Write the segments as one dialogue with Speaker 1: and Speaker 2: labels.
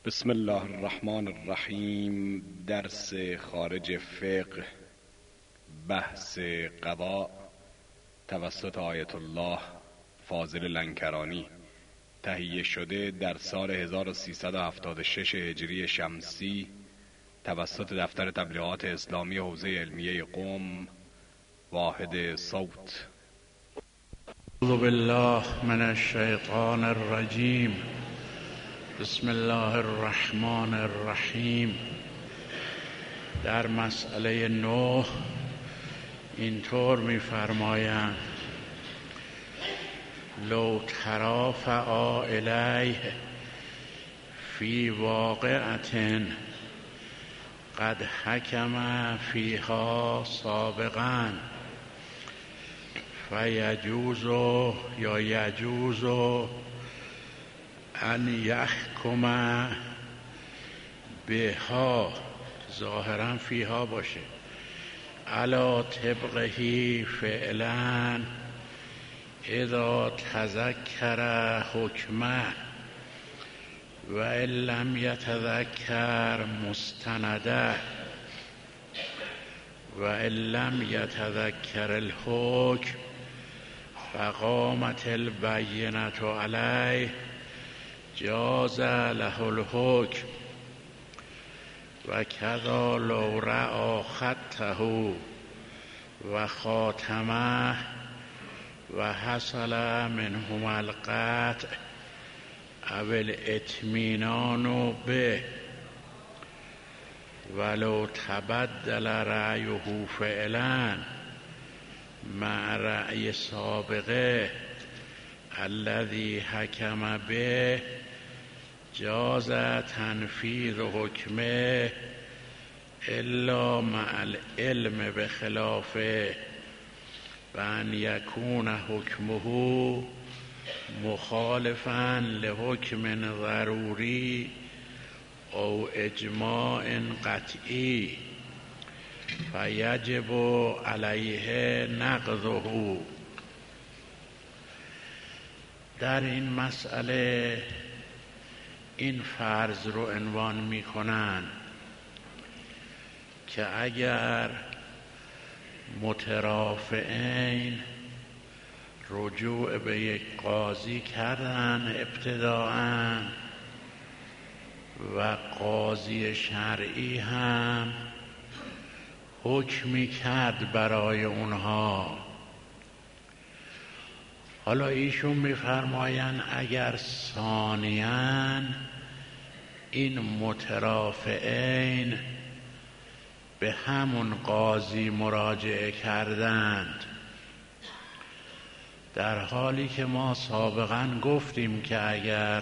Speaker 1: بسم الله الرحمن الرحیم. درس خارج فقه، بحث قضا توسط آیت الله فاضل لنکرانی، تهیه شده در سال 1376 هجری شمسی توسط دفتر تبلیغات اسلامی حوزه علمیه قم، واحد صوت.
Speaker 2: اعوذ بالله من الشیطان الرجیم. بسم الله الرحمن الرحیم. در مسئله 9 اینطور می‌فرمایند: لو ترافع الیه فی واقعة قد حکم فیها سابقا فیجوز یا یجوز ان یحکم بها، ظاهرا فیها باشه، علی طبقه فعلا اذا تذکر حکمه و ان لم یتذکر مستنده و ان لم یتذکر الحکم فقامت البینة علیه جاز له الحکم و کذا لو رأى خطه و خاتمه و حصل منهما القطع او الاطمینان به ولو تبدل رأيه فعلا مع رأی سابقه الذي حکم به جاز تنفیذ حکمه الا مع العلم بخلافه و ان یکون حکمه مخالفا لحکم ضروری او اجماع قطعی فیجب علیه نقضه. در این مسئله این فرض رو عنوان می کنن که اگر مترافعین رجوع به یک قاضی کردن ابتداءً و قاضی شرعی هم حکمی کرد برای اونها، حالا ایشون می‌فرمایند اگر ثانیاً این مترافعین به همون قاضی مراجعه کردند، در حالی که ما سابقاً گفتیم که اگر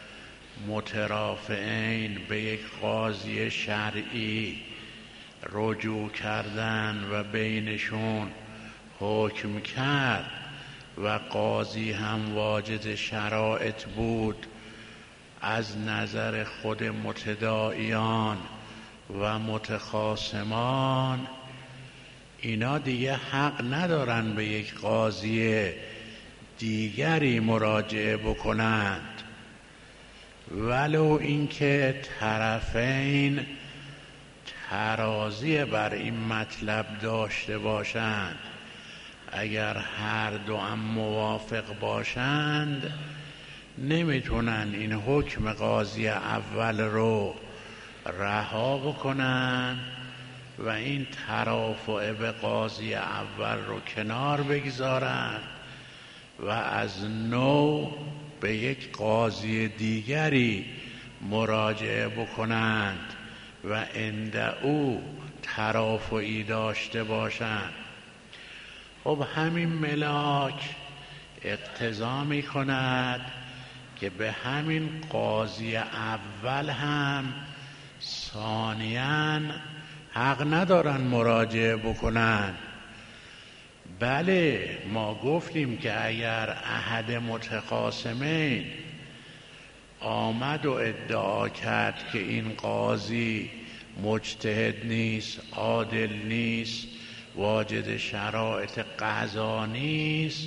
Speaker 2: مترافعین به یک قاضی شرعی رجوع کردند و بینشون حکم کرد و قاضی هم واجد شرایط بود از نظر خود متداعیان و متخاصمان، اینا دیگه حق ندارن به یک قاضی دیگری مراجعه بکنند، ولو اینکه طرفین ترازی بر این مطلب داشته باشند. اگر هر دو هم موافق باشند نمیتونن این حکم قاضی اول رو رها بکنن و این ترافع به قاضی اول رو کنار بگذارن و از نو به یک قاضی دیگری مراجعه بکنند و عند او ترافعی داشته باشند. خب همین ملاک اقتضا می کند که به همین قاضی اول هم ثانیاً حق ندارن مراجعه بکنن. بله، ما گفتیم که اگر احد متخاصمین آمد و ادعا کرد که این قاضی مجتهد نیست، عادل نیست، واجد شرایط قضا نیست،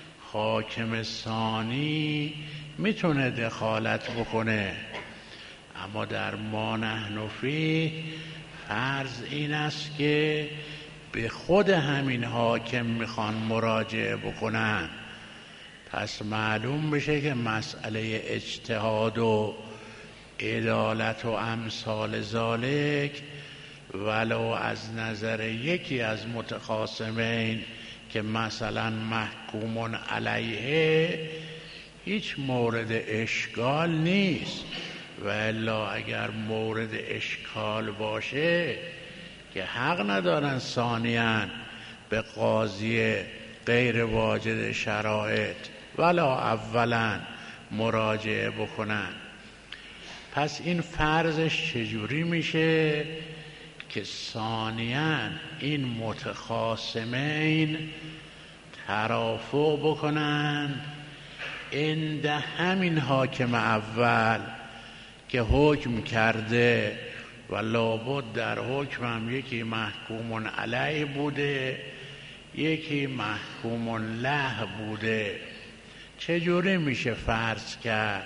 Speaker 2: حاکم ثانی میتونه دخالت بکنه، اما در ما نحن فیه فرض این است که به خود همین حاکم میخوان مراجعه بکنن. پس معلوم بشه که مسئله اجتهاد و عدالت و امثال ذالک ولو از نظر یکی از متخاصمین که مثلا محکوم علیه هیچ مورد اشکال نیست، و الا اگر مورد اشکال باشه که حق ندارن ثانیاً به قاضی غیر واجد شرایط ولا اولا مراجعه بکنن. پس این فرضش چجوری میشه که ثانیاً این متخاصمین ترافق بکنن عند همین حاکم اول که حکم کرده و لابد در حکم هم یکی محکوم علیه بوده یکی محکوم له بوده. چجوری میشه فرض کرد؟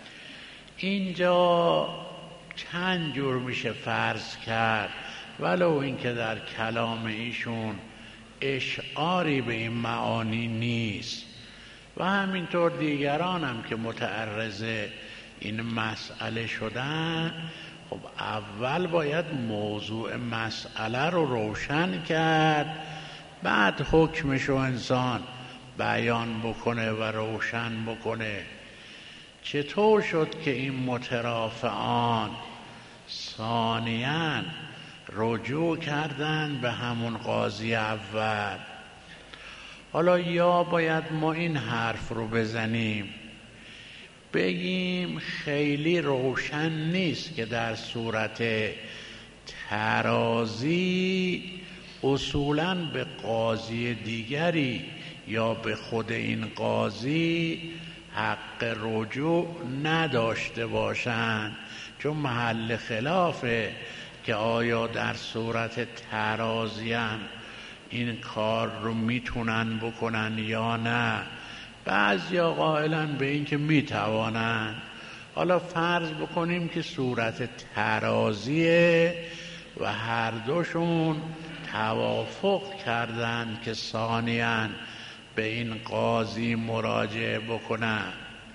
Speaker 2: اینجا چند جور میشه فرض کرد، ولو اینکه در کلام ایشون اشعاری به این معانی نیست و همینطور دیگران هم که متعرض این مسئله شدن. خب اول باید موضوع مسئله رو روشن کرد، بعد حکمشو انسان بیان بکنه و روشن بکنه. چطور شد که این مترافعان ثانیاً رجوع کردن به همون قاضی اول؟ حالا یا باید ما این حرف رو بزنیم بگیم خیلی روشن نیست که در صورت ترازی اصولاً به قاضی دیگری یا به خود این قاضی حق رجوع نداشته باشند، چون محل خلافه که آیا در صورت ترازی هم این کار رو میتونن بکنن یا نه. بعضیا قائلن به این که میتوانن. حالا فرض بکنیم که صورت ترازیه و هر دوشون توافق کردن که ثانیاً به این قاضی مراجعه بکنن.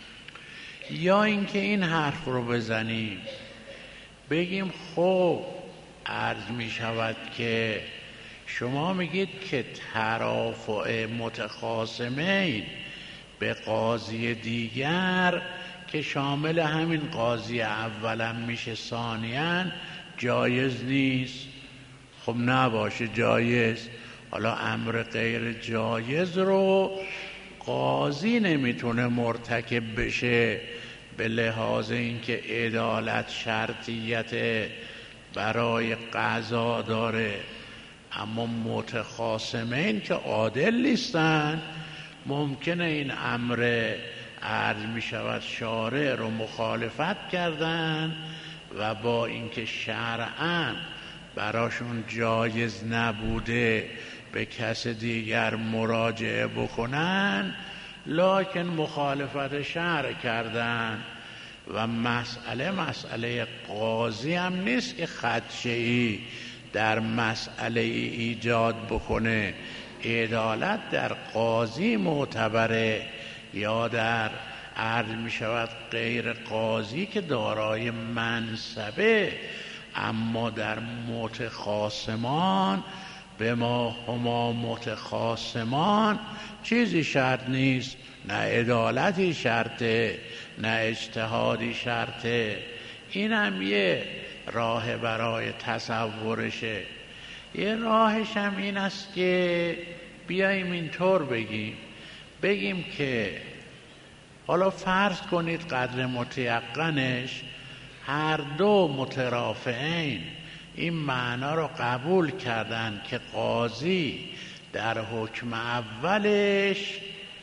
Speaker 2: یا اینکه این حرف رو بزنیم بگیم خب عرض می شود که شما میگید که ترافع متخاصمین به قاضی دیگر که شامل همین قاضی اولا میشه ثانیاً جایز نیست. خب نباشه جایز. حالا امر غیر جایز رو قاضی نمیتونه مرتکب بشه به لحاظ اینکه عدالت شرطیت برای قضا داره، اما متخاصمین که عادل نیستن ممکنه این امر عرض می شود شارع رو مخالفت کردن و با اینکه شرعاً براشون جایز نبوده به کس دیگر مراجعه بکنن، لکن مخالفت شرع کردن و مسئله قاضی هم نیست که خدشه‌ای در مسئله ایجاد بکنه. عدالت در قاضی معتبره یا در عرض می شود غیر قاضی که دارای منصبه. اما در متخاصمان به ما هما متخاصمان چیزی شرط نیست، نه عدالتی شرطه نه اجتهادی شرطه. این هم یه راه برای تصورشه. یه راهش هم این است که بیاییم اینطور بگیم که حالا فرض کنید قدر متیقنش هر دو مترافعین این معنا رو قبول کردن که قاضی در حکم اولش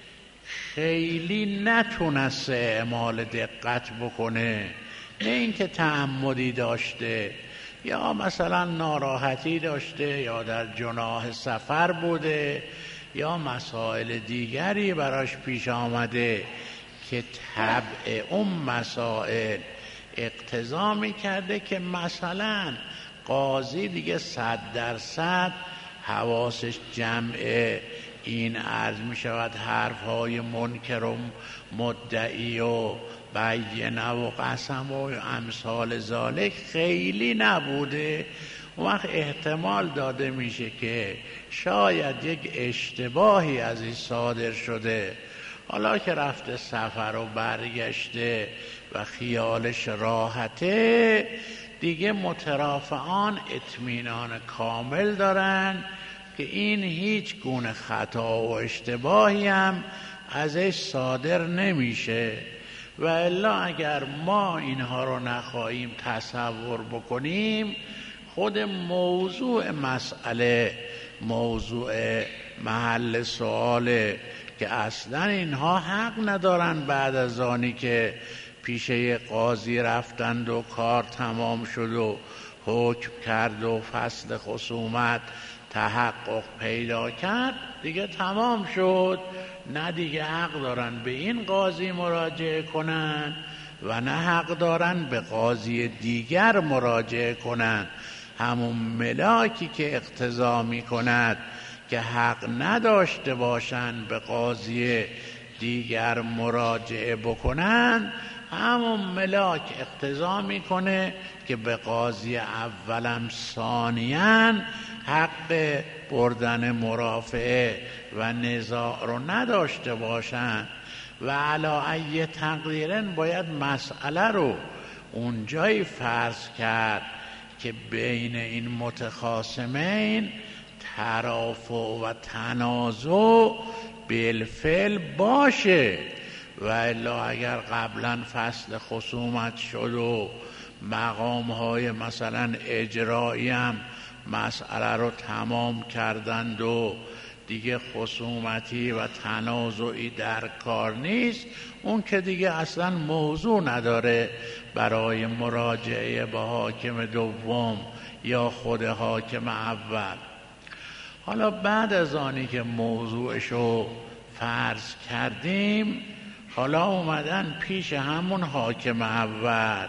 Speaker 2: خیلی نتونسته اعمال دقت بکنه، نه اینکه تعمدی داشته یا مثلا ناراحتی داشته یا در جناح سفر بوده یا مسائل دیگری براش پیش آمده که طبع اون مسائل اقتضا میکرده که مثلا قاضی دیگه 100% حواسش جمعه، این عرض می شود حرفهای منکر و مدعی و بینه و قسم و امثال ذالک خیلی نبوده. اون وقت احتمال داده میشه که شاید یک اشتباهی از این صادر شده، حالا که رفته سفر و برگشته و خیالش راحته، دیگه مترافعان اطمینان کامل دارن که این هیچ گونه خطا و اشتباهی هم ازش صادر نمیشه. و الا اگر ما اینها رو نخواهیم تصور بکنیم، خود موضوع مسئله موضوع محل سواله که اصلا اینها حق ندارن بعد از آنی که پیشه قاضی رفتند و کار تمام شد و حکم کرد و فصل خصومت تحقق پیدا کرد دیگه تمام شد، نه دیگه حق دارن به این قاضی مراجعه کنن و نه حق دارن به قاضی دیگر مراجعه کنن. همون ملاکی که اقتضا می کند که حق نداشته باشند به قاضی دیگر مراجعه بکنن، همون ملاک اقتضا میکنه که به قاضی اولم ثانیاً حق بردن مرافعه و نزاع رو نداشته باشن. و علی ای تقدیرن باید مسئله رو اونجایی فرض کرد که بین این متخاصمین ترافع و تنازع بالفعل باشه. و الا اگر قبلا فصل خصومت شد و مقامهای مثلا اجرایی هم مسئله رو تمام کردند و دیگه خصومتی و تنازعی در کار نیست، اون که دیگه اصلا موضوع نداره برای مراجعه به حاکم دوم یا خود حاکم اول. حالا بعد از آنی که موضوعشو فرض کردیم، حالا اومدن پیش همون حاکم اول.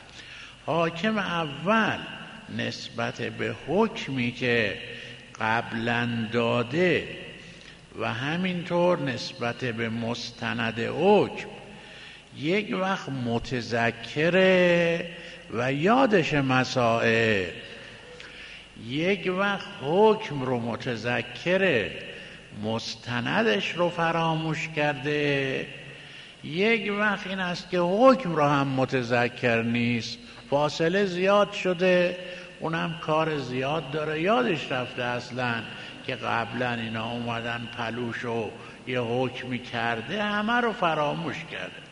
Speaker 2: حاکم اول نسبت به حکمی که قبلا داده و همینطور نسبت به مستند حکم یک وقت متذکره و یادش مسائل، یک وقت حکم رو متذکره مستندش رو فراموش کرده، یک وقت این است که حکم رو هم متذکر نیست، فاصله زیاد شده، اونم کار زیاد داره، یادش رفته اصلا که قبلا اینا اومدن پلوش و یه حکمی کرده، همه رو فراموش کرده.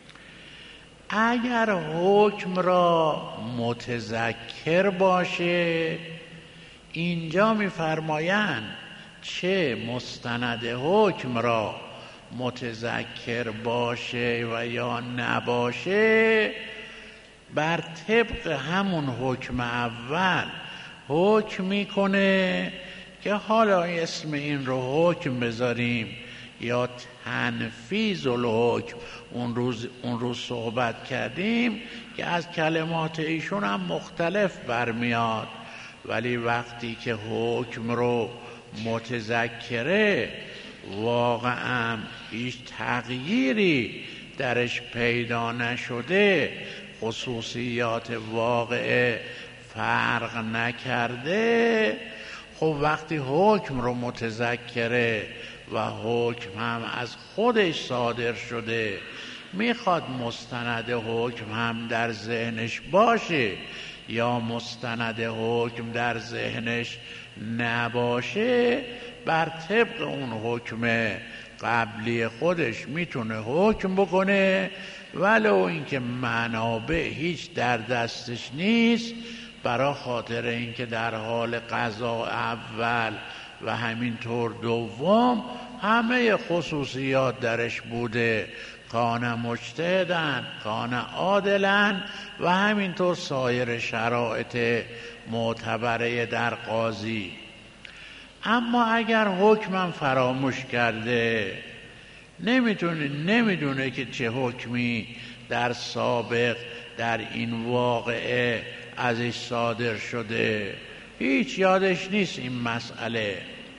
Speaker 2: اگر حکم را متذکر باشه، اینجا می‌فرمایند چه مستند حکم را متذکر باشه و یا نباشه، بر طبق همون حکم اول حکم میکنه که حالا اسم این رو حکم بذاریم یا تنفیذ الحکم. اون روز صحبت کردیم که از کلمات ایشون هم مختلف برمیاد، ولی وقتی که حکم رو متذکره واقعا هیچ تغییری درش پیدا نشده، خصوصیات واقعه فرق نکرده، خب وقتی حکم رو متذکره و حکم هم از خودش صادر شده، میخواد مستند حکم هم در ذهنش باشه یا مستند حکم در ذهنش نباشه، بر طبق اون حکم قبلی خودش میتونه حکم بکنه، ولو اینکه منابع هیچ در دستش نیست، برای خاطر اینکه در حال قضا اول و همینطور دوم همه خصوصیات درش بوده، کان مجتهدن کان عادلن و همینطور سایر شرایط معتبره در قاضی. اما اگر حکمم فراموش کرده، نمیدونه که چه حکمی در سابق در این واقعه ازش صادر شده، هیچ یادش نیست این مسئله.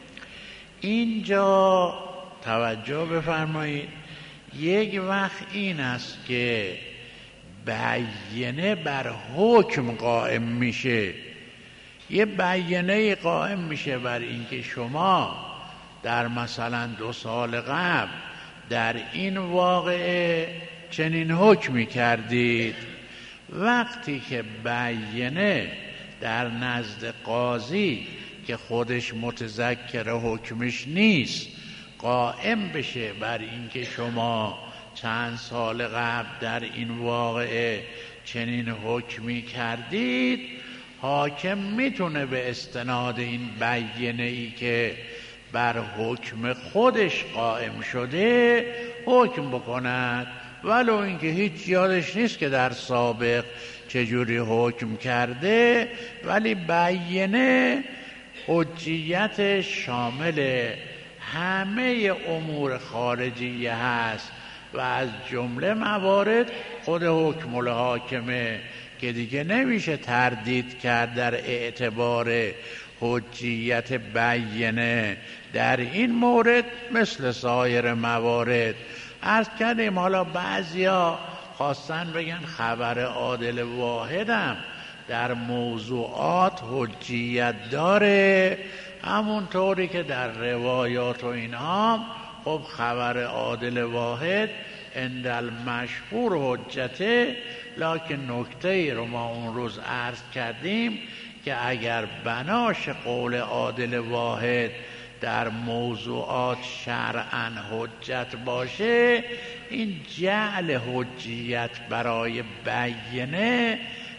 Speaker 2: اینجا توجه بفرمایید، یک وقت این است که بیانه بر حکم قائم میشه، یه بیانه قائم میشه بر اینکه شما در مثلا 2 سال قبل در این واقعه چنین حکمی کردید. وقتی که بیانه در نزد قاضی که خودش متذکر حکمش نیست قائم بشه بر اینکه شما چند سال قبل در این واقعه چنین حکمی کردید، حاکم میتونه به استناد این بیانه‌ای که بر حکم خودش قائم شده حکم بکند، ولو اینکه هیچ یادش نیست که در سابق چجوری حکم کرده، ولی بیانه حجیت شامل همه امور خارجیه هست و از جمله موارد خود حکم الحاکمه که دیگه نمیشه تردید کرد در اعتبار حجیت بیانه در این مورد مثل سایر موارد. عرض کردیم حالا بعضیا خواستن بگن خبر عادل واحدم در موضوعات حجیت داره، همونطوری که در روایات و اینها خب خبر عادل واحد عند المشهور حجته. لکن نکته ای رو ما اون روز عرض کردیم که اگر بناش قول عادل واحد در موضوعات شرعاً حجت باشه، این جعل حجیت برای بیانه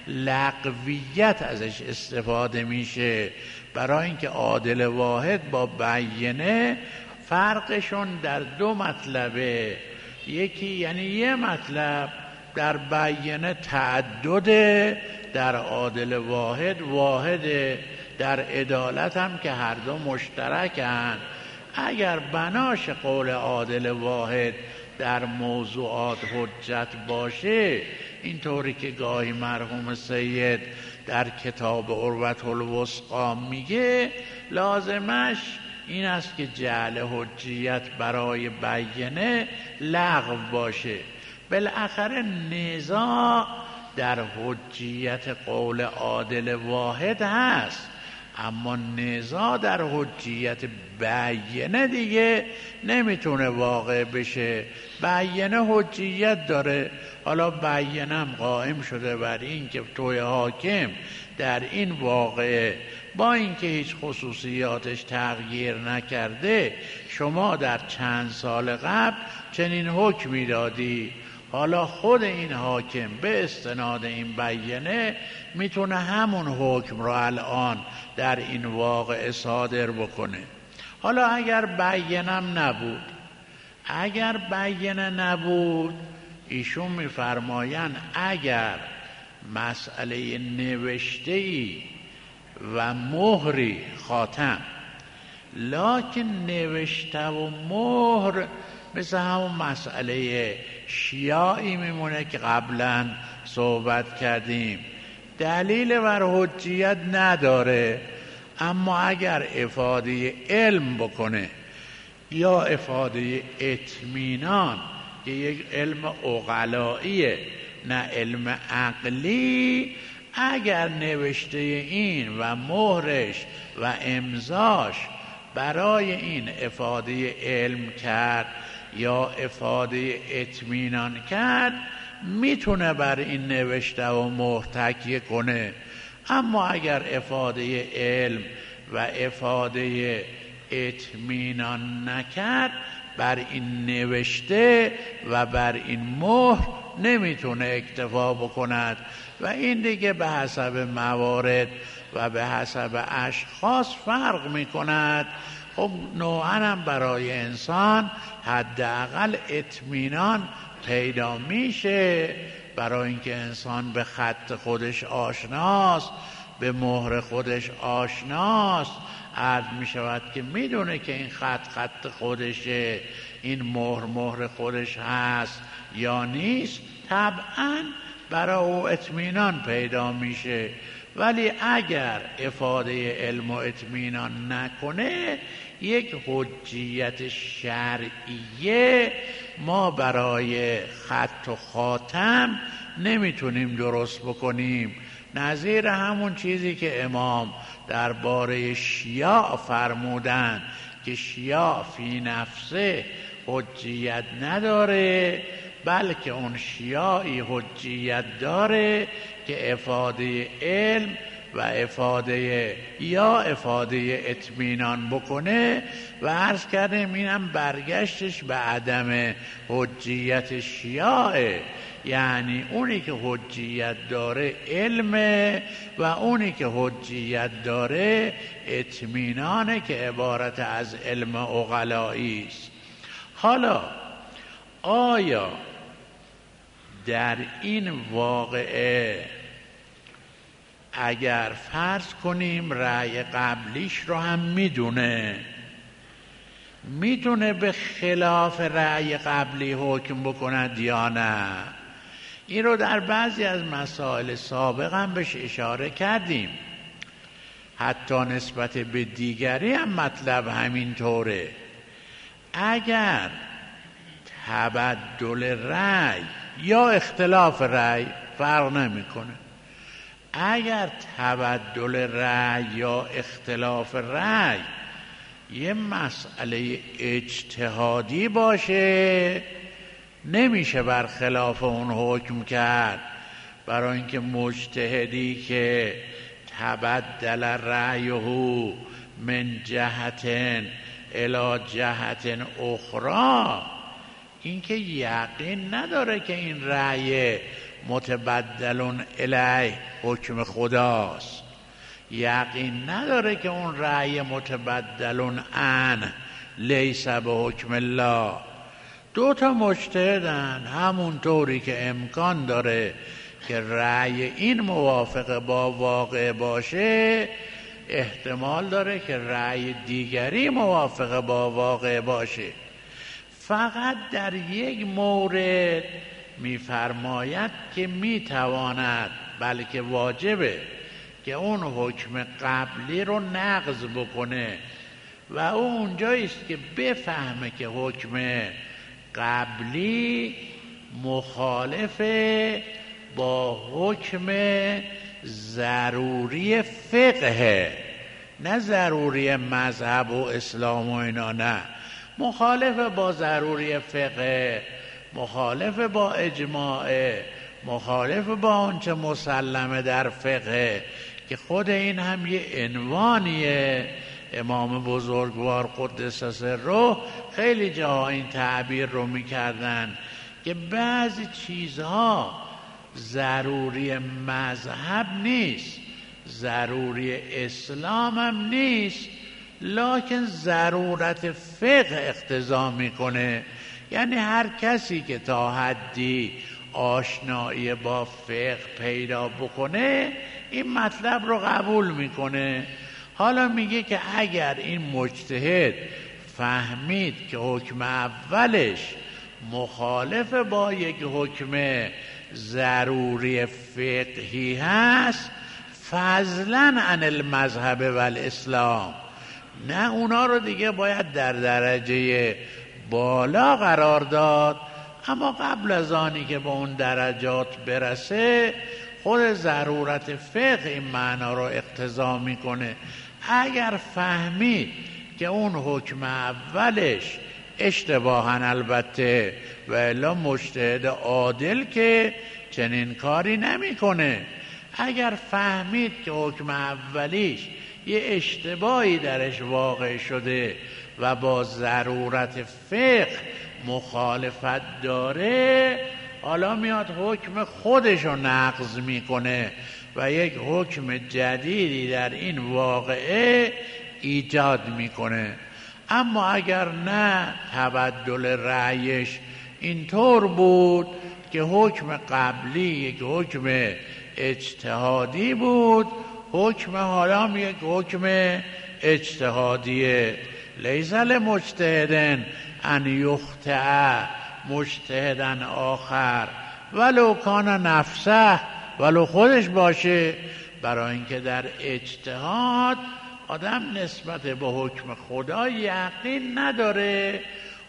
Speaker 2: لغویت ازش استفاده میشه، برای اینکه عادل واحد با بیانه فرقشون در 2 مطلبه. یکی یعنی یه مطلب در بیانه تعدده، در عادل واحد واحده، در عدالت هم که هر دو مشترکن. اگر بناش قول عادل واحد در موضوعات حجت باشه، اینطوری که گاهی مرحوم سید در کتاب عروة الوثقی میگه، لازمش این است که جعل حجیت برای بیانه لغو باشه. بالاخره نزاع در حجیت قول عادل واحد هست، اما نزاع در حجیت بیانه دیگه نمیتونه واقع بشه. بیانه حجیت داره، حالا بیانه هم قائم شده بر این که توی حاکم در این واقعه با اینکه هیچ خصوصیاتش تغییر نکرده شما در چند سال قبل چنین حکمی دادی، حالا خود این حاکم به استناد این بیانه میتونه همون حکم رو الان در این واقعه صادر بکنه. حالا اگر بیانه نبود، ایشون میفرمایند اگر مسئله نوشته‌ای و مهری خاتم، لکن نوشته و مهر مثل همون مسئله شیاعی میمونه که قبلا صحبت کردیم، دلیل بر حجیت نداره. اما اگر افاده علم بکنه یا افاده اطمینان که یک علم عقلاییه نه علم عقلی، اگر نوشته این و مهرش و امضاش برای این افاده علم کرد یا افاده اطمینان کرد، میتونه بر این نوشته و مهر تکیه کنه. اما اگر افاده علم و افاده اطمینان نکرد، بر این نوشته و بر این مهر نمیتونه اکتفا بکند و این دیگه به حسب موارد و به حسب اشخاص فرق میکند. خب نوعاً هم برای انسان حداقل اطمینان پیدا میشه، برای اینکه انسان به خط خودش آشناست، به مهر خودش آشناست، عرض می شود که میدونه که این خط خودشه، این مهر خودش هست یا نیست. طبعا برای او اطمینان پیدا میشه. ولی اگر افاده علم و اطمینان نکنه، یک حجیت شرعیه ما برای خط و خاتم نمیتونیم درست بکنیم. نظیر همون چیزی که امام درباره شیاع فرمودن که شیاع فی نفسه حجیت نداره، بلکه اون شیاعی حجیت داره که افاده علم و افاده اطمینان بکنه. و عرض کردیم اینم برگشتش به عدم حجیت شیاعه، یعنی اونی که حجیت داره علمه و اونی که حجیت داره اطمینانه که عبارت از علم عقلایی است. حالا آیا در این واقعه اگر فرض کنیم رأی قبلیش رو هم میدونه به خلاف رأی قبلی حکم بکند یا نه؟ این رو در بعضی از مسائل سابق هم بهش اشاره کردیم. حتی نسبت به دیگری هم مطلب همین طوره. اگر تبدل رأی یا اختلاف رأی فرق نمیکنه، اگر تبدل رأی یا اختلاف رأی یه مسئله اجتهادی باشه، نمیشه برخلاف اون حکم کرد. برای اینکه مجتهدی که تبدل رأیه من جهت الی جهت اخرى، اینکه یقین نداره که این رأی متبدلون الیه حکم خداست، یقین نداره که اون رأی متبدلون ان لیس به حکم الله. دو تا مجتهدن، همون طوری که امکان داره که رأی این موافق با واقع باشه، احتمال داره که رأی دیگری موافق با واقع باشه. فقط در یک مورد می‌فرماید که میتواند، بلکه واجبه، که اون حکم قبلی رو نقض بکنه و اونجاییست که بفهمه که حکم قبلی مخالف با حکم ضروری فقه، نه ضروری مذهب و اسلام و اینا، نه، مخالف با ضروری فقه، مخالف با اجماع، مخالف با آنچه مسلمه در فقه، که خود این هم یه عنوانیه. امام بزرگوار قدس سره خیلی جاها این تعبیر رو میکردن که بعضی چیزها ضروری مذهب نیست، ضروری اسلام هم نیست، لکن ضرورت فقه اقتضا میکنه. یعنی هر کسی که تا حدی آشنایی با فقه پیدا بکنه این مطلب رو قبول میکنه. حالا میگه که اگر این مجتهد فهمید که حکم اولش مخالف با یک حکم ضروری فقهی هست، فضلا عن المذهب و الاسلام، نه اونا رو دیگه باید در درجه بالا قرار داد، اما قبل از آنی که به اون درجات برسه خود ضرورت فقه این معنا رو اقتضا میکنه. اگر فهمید که اون حکم اولش اشتباهاً البته، و الا مجتهد عادل که چنین کاری نمیکنه، اگر فهمید که حکم اولیش یه اشتباهی درش واقع شده و با ضرورت فقه مخالفت داره، حالا میاد حکم خودش رو نقض میکنه و یک حکم جدیدی در این واقعه ایجاد میکنه. اما اگر نه، تبدل رأیش اینطور بود که حکم قبلی یک حکم اجتهادی بود، حکم حالا یک حکم اجتهادیه. لیس لمجتهد ان یخطئ مجتهدا آخر ولو کان نفسه، ولو خودش باشه. برای اینکه در اجتهاد آدم نسبت به حکم خدا یقین نداره.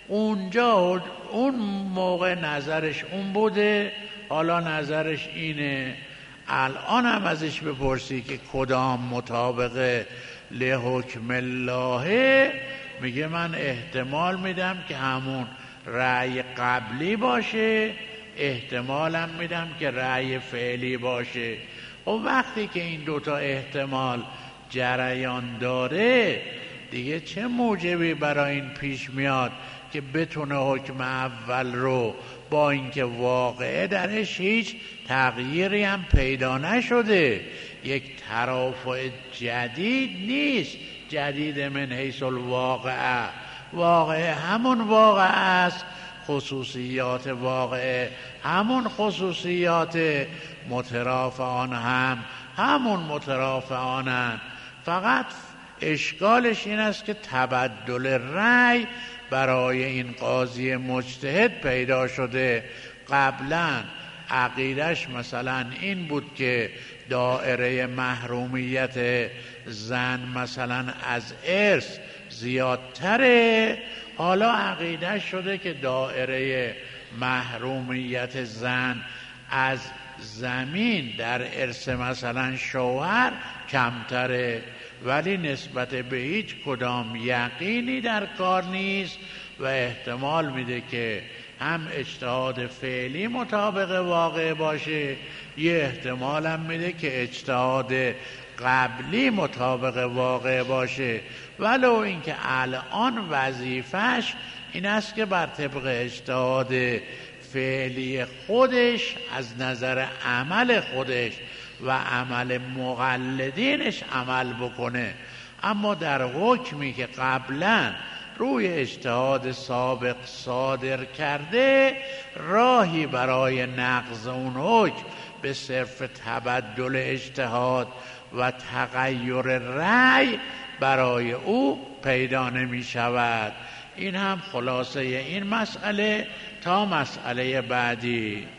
Speaker 2: اونجا اون موقع نظرش اون بوده، حالا نظرش اینه. الان هم ازش بپرسی که کدام مطابق لحکم الله، میگه من احتمال میدم که همون رأی قبلی باشه، احتمالم میدم که رأی فعلی باشه. و وقتی که این دوتا احتمال جریان داره، دیگه چه موجبی برای این پیش میاد که بتونه حکم اول رو با اینکه واقعه درش هیچ تغییری هم پیدا نشده، یک ترافع جدید نیست، جدید من حیث الواقعه، واقعه همون واقعه است، خصوصیات واقعه همون خصوصیات، مترافعان هم همون مترافعانن. فقط اشکالش این است که تبدل رأی برای این قاضی مجتهد پیدا شده. قبلا عقیدش مثلا این بود که دایره محرومیت زن مثلا از ارث زیادتره، حالا عقیدش شده که دایره محرومیت زن از زمین در ارث مثلا شوهر کمتره. ولی نسبت به هیچ کدام یقینی در کار نیست و احتمال میده که هم اجتهاد فعلی مطابق واقع باشه، یه احتمال هم میده که اجتهاد قبلی مطابق واقع باشه. ولو اینکه الان وظیفش این است که بر طبق اجتهاد فعلی خودش از نظر عمل خودش و عمل مقلدینش عمل بکنه. اما در حکمی که قبلا روی اجتهاد سابق صادر کرده، راهی برای نقض اون حکم به صرف تبدل اجتهاد و تغییر رأی برای او پیدا نمی شود. این هم خلاصه این مسئله. تا مسئله بعدی.